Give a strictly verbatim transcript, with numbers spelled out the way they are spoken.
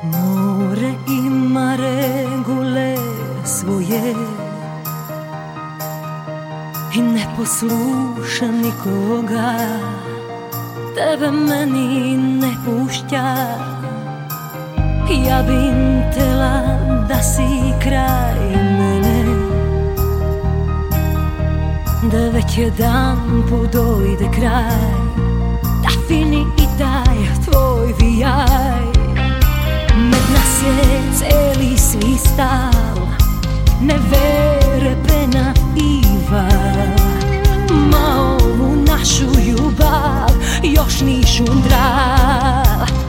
More ima regule svoje i ne posluša nikoga, tebe meni ne pušća. Ja bi htjela da si kraj mene, da već jedan put dojde kraj, da fini i taj tvoj vijaj. Med nas je celi svi stal, nevere pena ival, ma ovu našu ljubav još nišu dral.